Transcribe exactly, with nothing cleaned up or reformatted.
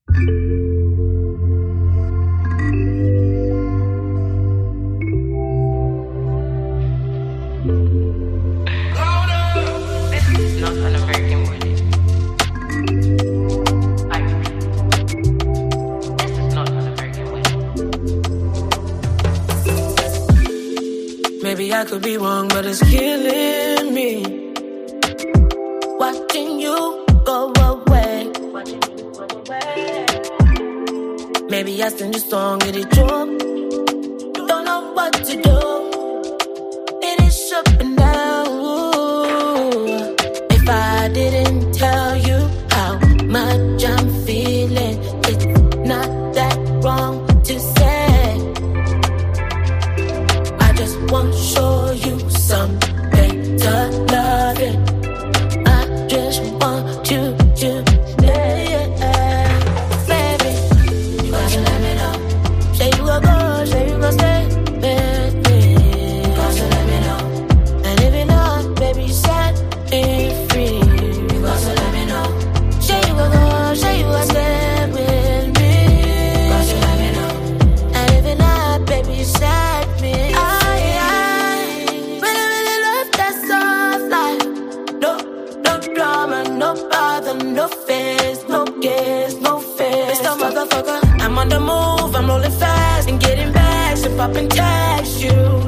Maybe I could be wrong, but it's killing me. Watching you go away. Maybe I sing you song, it is true. Don't know what to do. It is up and down. If I didn't tell you how much I'm feeling, it's not that wrong to say. Won't show you some better loving. I just want you to stay, baby. You gotta let me know. Say you gon' go, say you gon' stay, baby. You gotta let me know. And if you're not, baby, set me free. You gotta let me know. Say you gon' go, say you gon' stay with me. You gotta let me know. And if you're not, baby, set me free. No bother, no fears, no cares, no fears. Mister Motherfucker, I'm on the move, I'm rolling fast and getting back, so pop and text you.